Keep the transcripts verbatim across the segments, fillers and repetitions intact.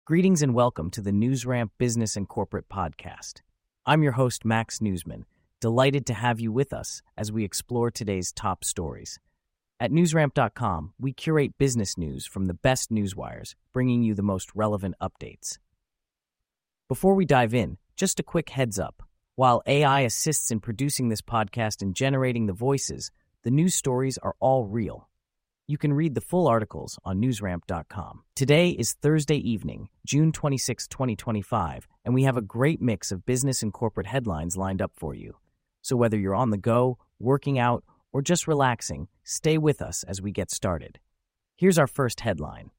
Greetings and welcome to the NewsRamp Business and Corporate Podcast. I'm your host, Max Newsman, delighted to have you with us as we explore today's top stories. At newsramp dot com, we curate business news from the best newswires, bringing you the most relevant updates. Before we dive in, just a quick heads up. While A I assists in producing this podcast and generating the voices, the news stories are all real. You can read the full articles on newsramp dot com. Today is Thursday evening, June twenty-sixth, twenty twenty-five, and we have a great mix of business and corporate headlines lined up for you. So whether you're on the go, working out, or just relaxing, stay with us as we get started. Here's our first headline.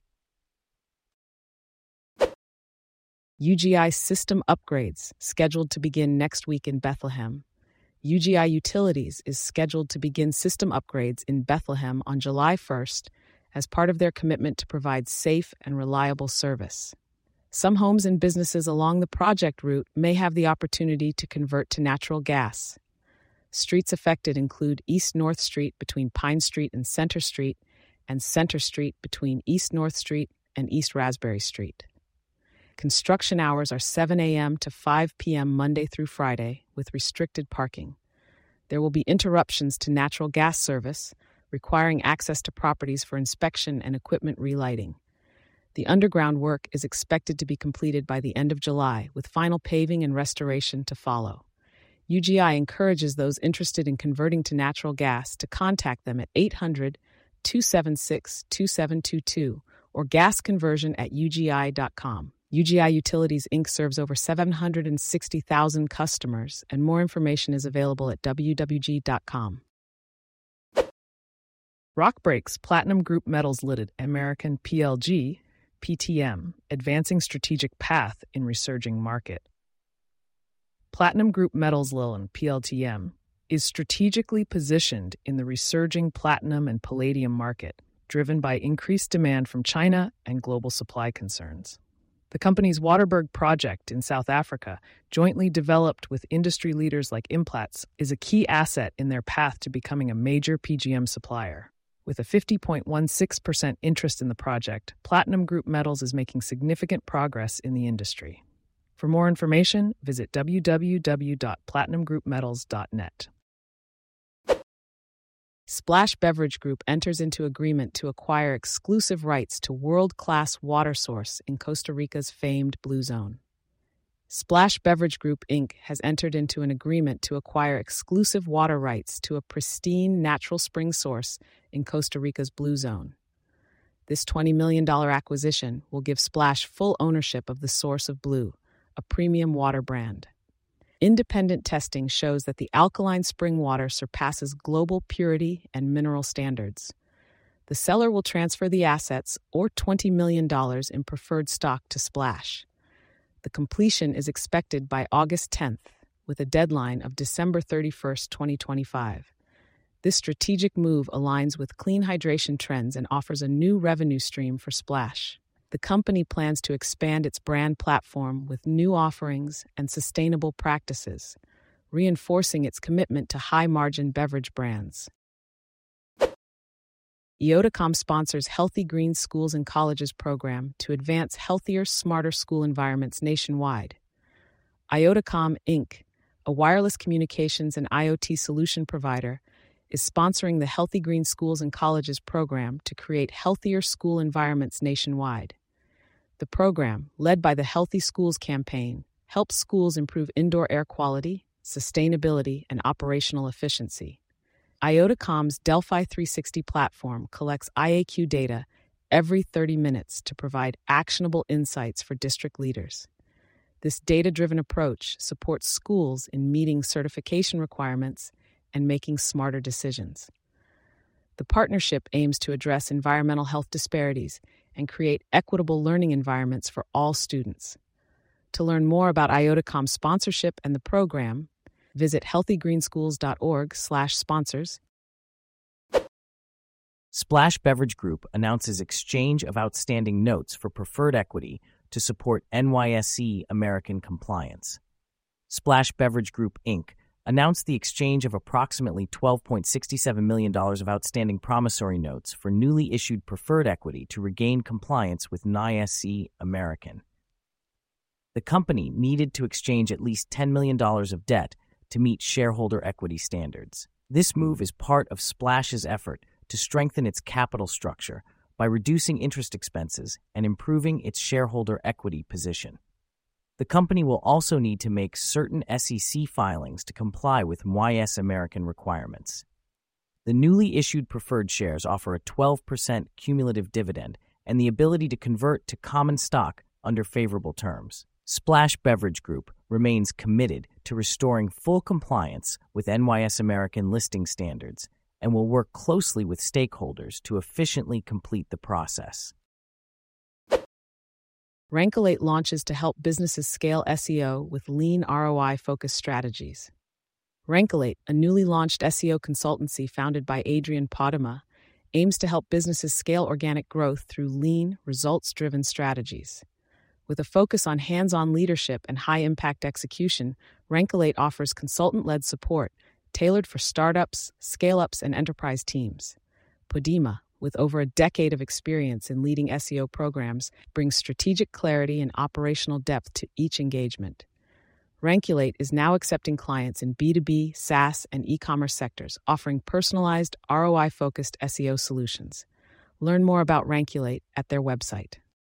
U G I system upgrades scheduled to begin next week in Bethlehem. U G I Utilities is scheduled to begin system upgrades in Bethlehem on July first as part of their commitment to provide safe and reliable service. Some homes and businesses along the project route may have the opportunity to convert to natural gas. Streets affected include East North Street between Pine Street and Center Street, and Center Street between East North Street and East Raspberry Street. Construction hours are seven a.m. to five p.m. Monday through Friday, with restricted parking. There will be interruptions to natural gas service, requiring access to properties for inspection and equipment relighting. The underground work is expected to be completed by the end of July, with final paving and restoration to follow. U G I encourages those interested in converting to natural gas to contact them at eight hundred, two seven six, two seven two two or gasconversion at u g i dot com. U G I Utilities, Incorporated serves over seven hundred sixty thousand customers, and more information is available at w w g dot com. Rockbreaks Platinum Group Metals Limited American P L G, P T M, advancing strategic path in resurging market. Platinum Group Metals Limited P L T M is strategically positioned in the resurging platinum and palladium market, driven by increased demand from China and global supply concerns. The company's Waterberg project in South Africa, jointly developed with industry leaders like Implats, is a key asset in their path to becoming a major P G M supplier. With a fifty point one six percent interest in the project, Platinum Group Metals is making significant progress in the industry. For more information, visit w w w dot platinum group metals dot net. Splash Beverage Group enters into agreement to acquire exclusive rights to world-class water source in Costa Rica's famed Blue Zone. Splash Beverage Group, Incorporated has entered into an agreement to acquire exclusive water rights to a pristine natural spring source in Costa Rica's Blue Zone. This twenty million dollars acquisition will give Splash full ownership of the source of Blue, a premium water brand. Independent testing shows that the alkaline spring water surpasses global purity and mineral standards. The seller will transfer the assets or twenty million dollars in preferred stock to Splash. The completion is expected by August tenth, with a deadline of December thirty-first, twenty twenty-five. This strategic move aligns with clean hydration trends and offers a new revenue stream for Splash. The company plans to expand its brand platform with new offerings and sustainable practices, reinforcing its commitment to high-margin beverage brands. IotaCom sponsors Healthy Green Schools and Colleges program to advance healthier, smarter school environments nationwide. IotaCom, Incorporated, a wireless communications and IoT solution provider, is sponsoring the Healthy Green Schools and Colleges program to create healthier school environments nationwide. The program, led by the Healthy Schools campaign, helps schools improve indoor air quality, sustainability, and operational efficiency. IotaCom's Delphi three sixty platform collects I A Q data every thirty minutes to provide actionable insights for district leaders. This data-driven approach supports schools in meeting certification requirements and making smarter decisions. The partnership aims to address environmental health disparities and create equitable learning environments for all students. To learn more about IotaCom's sponsorship and the program, visit healthy green schools dot org slash sponsors. Splash Beverage Group announces exchange of outstanding notes for preferred equity to support N Y S E American compliance. Splash Beverage Group, Incorporated announced the exchange of approximately twelve point six seven million dollars of outstanding promissory notes for newly issued preferred equity to regain compliance with N Y S E American. The company needed to exchange at least ten million dollars of debt to meet shareholder equity standards. This move is part of Splash's effort to strengthen its capital structure by reducing interest expenses and improving its shareholder equity position. The company will also need to make certain S E C filings to comply with M Y S American requirements. The newly issued preferred shares offer a twelve percent cumulative dividend and the ability to convert to common stock under favorable terms. Splash Beverage Group remains committed to restoring full compliance with N Y S American listing standards and will work closely with stakeholders to efficiently complete the process. Rankalate launches to help businesses scale S E O with lean R O I-focused strategies. Rankalate, a newly launched S E O consultancy founded by Adrian Podema, aims to help businesses scale organic growth through lean, results-driven strategies. With a focus on hands-on leadership and high-impact execution, Rankalate offers consultant-led support tailored for startups, scale-ups, and enterprise teams. Podema, with over a decade of experience in leading S E O programs, brings strategic clarity and operational depth to each engagement. Rankalate is now accepting clients in B two B, SaaS, and e-commerce sectors, offering personalized, R O I-focused S E O solutions. Learn more about Rankalate at their website.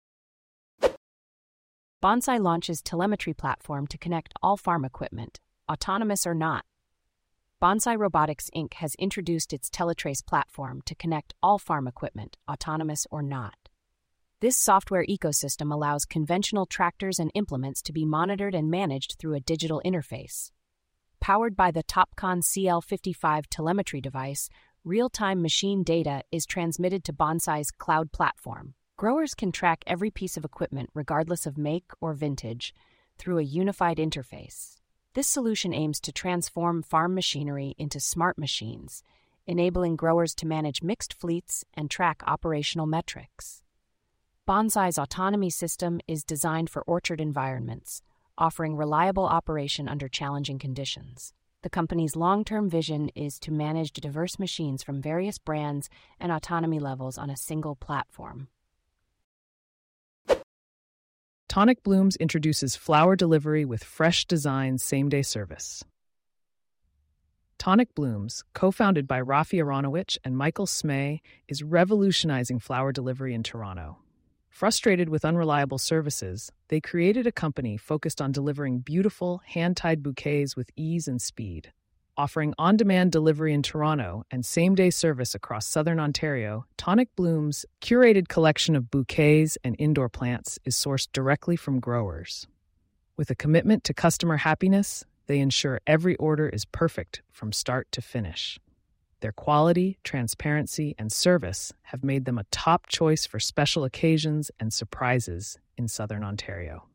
Bonsai launches telemetry platform to connect all farm equipment, autonomous or not. Bonsai Robotics Incorporated has introduced its Teletrace platform to connect all farm equipment, autonomous or not. This software ecosystem allows conventional tractors and implements to be monitored and managed through a digital interface. Powered by the Topcon C L fifty-five telemetry device, real-time machine data is transmitted to Bonsai's cloud platform. Growers can track every piece of equipment regardless of make or vintage through a unified interface. This solution aims to transform farm machinery into smart machines, enabling growers to manage mixed fleets and track operational metrics. Bonsai's autonomy system is designed for orchard environments, offering reliable operation under challenging conditions. The company's long-term vision is to manage diverse machines from various brands and autonomy levels on a single platform. Tonic Blooms introduces flower delivery with fresh design same-day service. Tonic Blooms, co-founded by Rafi Aronowicz and Michael Smay, is revolutionizing flower delivery in Toronto. Frustrated with unreliable services, they created a company focused on delivering beautiful, hand-tied bouquets with ease and speed. Offering on-demand delivery in Toronto and same-day service across southern Ontario, Tonic Bloom's curated collection of bouquets and indoor plants is sourced directly from growers. With a commitment to customer happiness, they ensure every order is perfect from start to finish. Their quality, transparency, and service have made them a top choice for special occasions and surprises in southern Ontario.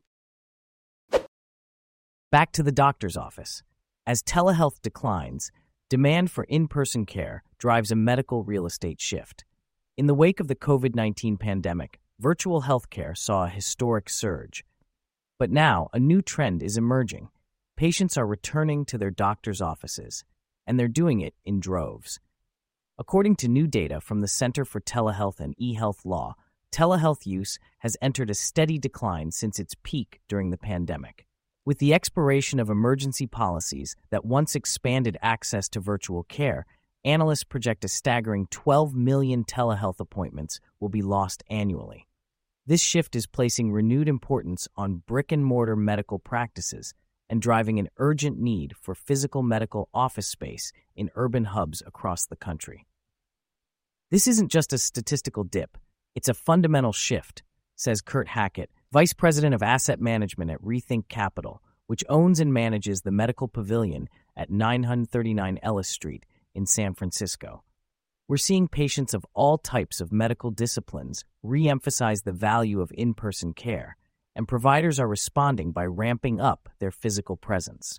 Back to the doctor's office. As telehealth declines, demand for in-person care drives a medical real estate shift. In the wake of the covid nineteen pandemic, virtual healthcare saw a historic surge. But now, a new trend is emerging. Patients are returning to their doctor's offices, and they're doing it in droves. According to new data from the Center for Telehealth and eHealth Law, telehealth use has entered a steady decline since its peak during the pandemic. With the expiration of emergency policies that once expanded access to virtual care, analysts project a staggering twelve million telehealth appointments will be lost annually. This shift is placing renewed importance on brick-and-mortar medical practices and driving an urgent need for physical medical office space in urban hubs across the country. This isn't just a statistical dip, it's a fundamental shift, says Kurt Hackett, Vice President of Asset Management at Rethink Capital, which owns and manages the Medical Pavilion at nine thirty-nine Ellis Street in San Francisco. We're seeing patients of all types of medical disciplines re-emphasize the value of in-person care, and providers are responding by ramping up their physical presence.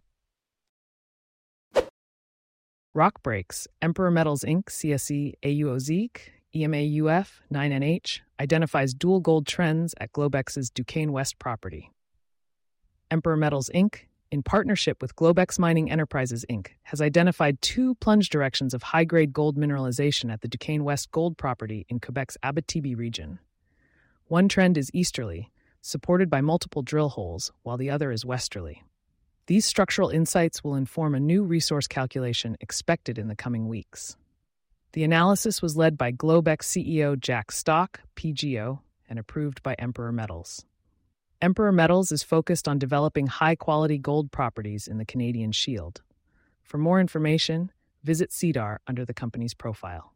Rock Breaks, Emperor Metals Incorporated, C S E A U O Z K, E M A U F nine N H, identifies dual gold trends at Globex's Duquesne West property. Emperor Metals Incorporated, in partnership with Globex Mining Enterprises Incorporated, has identified two plunge directions of high-grade gold mineralization at the Duquesne West gold property in Quebec's Abitibi region. One trend is easterly, supported by multiple drill holes, while the other is westerly. These structural insights will inform a new resource calculation expected in the coming weeks. The analysis was led by Globex C E O Jack Stock, P G O, and approved by Emperor Metals. Emperor Metals is focused on developing high-quality gold properties in the Canadian Shield. For more information, visit C D A R under the company's profile.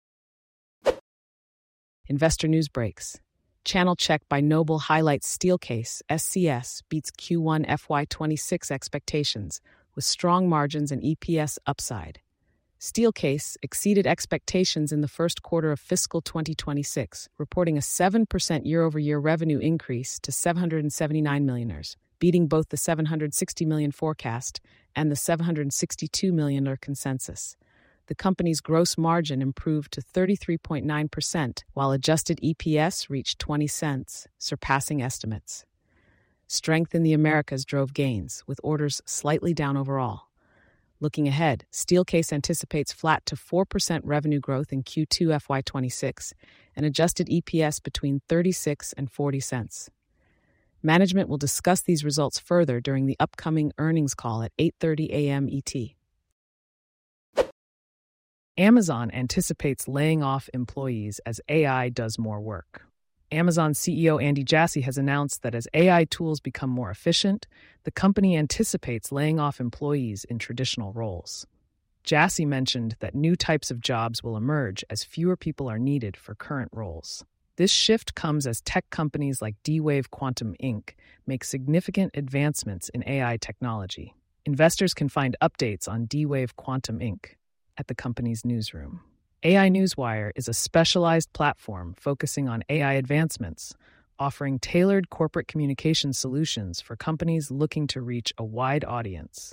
Investor News Breaks. Channel check by Noble highlights Steelcase, S C S, beats Q one F Y twenty-six expectations, with strong margins and E P S upside. Steelcase exceeded expectations in the first quarter of fiscal twenty twenty-six, reporting a seven percent year-over-year revenue increase to seven hundred seventy-nine million dollars, beating both the seven hundred sixty million dollars forecast and the seven hundred sixty-two million dollars consensus. The company's gross margin improved to thirty-three point nine percent, while adjusted E P S reached twenty cents, surpassing estimates. Strength in the Americas drove gains, with orders slightly down overall. Looking ahead, Steelcase anticipates flat to four percent revenue growth in Q two F Y twenty-six and adjusted E P S between thirty-six and forty cents. Management will discuss these results further during the upcoming earnings call at eight thirty a.m. E T. Amazon anticipates laying off employees as A I does more work. Amazon C E O Andy Jassy has announced that as A I tools become more efficient, the company anticipates laying off employees in traditional roles. Jassy mentioned that new types of jobs will emerge as fewer people are needed for current roles. This shift comes as tech companies like D-Wave Quantum Incorporated make significant advancements in A I technology. Investors can find updates on D-Wave Quantum Incorporated at the company's newsroom. A I Newswire is a specialized platform focusing on A I advancements, offering tailored corporate communication solutions for companies looking to reach a wide audience.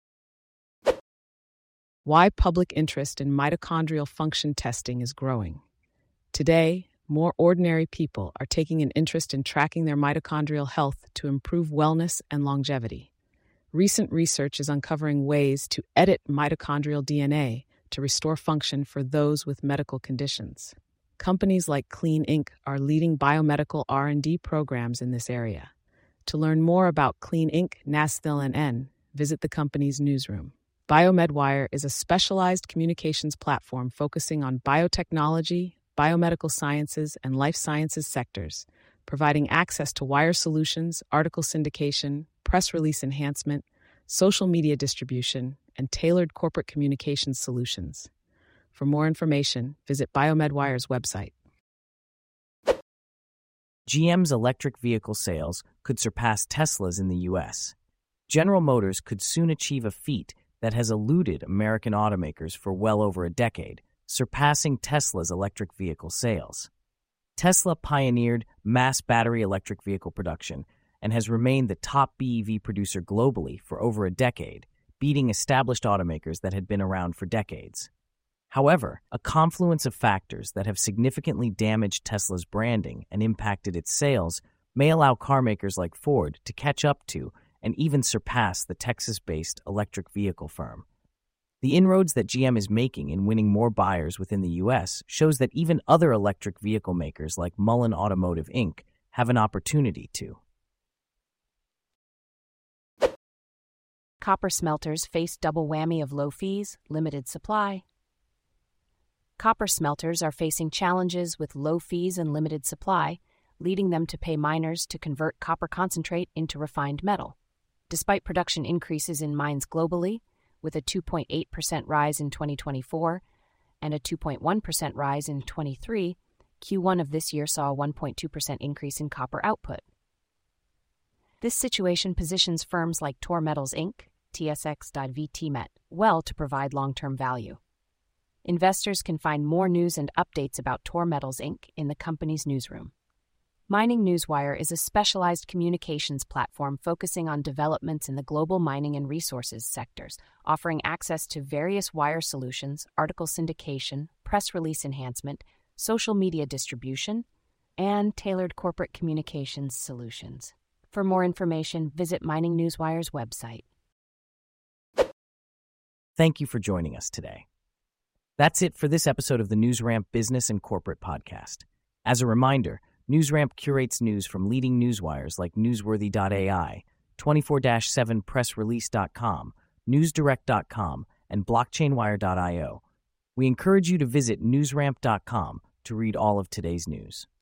Why public interest in mitochondrial function testing is growing. Today, more ordinary people are taking an interest in tracking their mitochondrial health to improve wellness and longevity. Recent research is uncovering ways to edit mitochondrial D N A to restore function for those with medical conditions. Companies like Clean Incorporated are leading biomedical R and D programs in this area. To learn more about Clean Incorporated, NASDL, and N, visit the company's newsroom. BioMedWire is a specialized communications platform focusing on biotechnology, biomedical sciences, and life sciences sectors, providing access to wire solutions, article syndication, press release enhancement, social media distribution, and tailored corporate communications solutions. For more information, visit BioMedWire's website. G M's electric vehicle sales could surpass Tesla's in the U S. General Motors could soon achieve a feat that has eluded American automakers for well over a decade, surpassing Tesla's electric vehicle sales. Tesla pioneered mass battery electric vehicle production and has remained the top B E V producer globally for over a decade, beating established automakers that had been around for decades. However, a confluence of factors that have significantly damaged Tesla's branding and impacted its sales may allow carmakers like Ford to catch up to and even surpass the Texas-based electric vehicle firm. The inroads that G M is making in winning more buyers within the U S shows that even other electric vehicle makers like Mullen Automotive Incorporated have an opportunity to. Copper smelters face double whammy of low fees, limited supply. Copper smelters are facing challenges with low fees and limited supply, leading them to pay miners to convert copper concentrate into refined metal. Despite production increases in mines globally, with a two point eight percent rise in twenty twenty-four and a two point one percent rise in twenty-three, Q one of this year saw a one point two percent increase in copper output. This situation positions firms like Tor Metals Incorporated, T S X V T Met, well to provide long-term value. Investors can find more news and updates about Tor Metals Incorporated in the company's newsroom. Mining Newswire is a specialized communications platform focusing on developments in the global mining and resources sectors, offering access to various wire solutions, article syndication, press release enhancement, social media distribution, and tailored corporate communications solutions. For more information, visit Mining Newswire's website. Thank you for joining us today. That's it for this episode of the NewsRamp Business and Corporate Podcast. As a reminder, NewsRamp curates news from leading newswires like Newsworthy dot A I, twenty-four seven press release dot com, newsdirect dot com, and blockchain wire dot io. We encourage you to visit newsramp dot com to read all of today's news.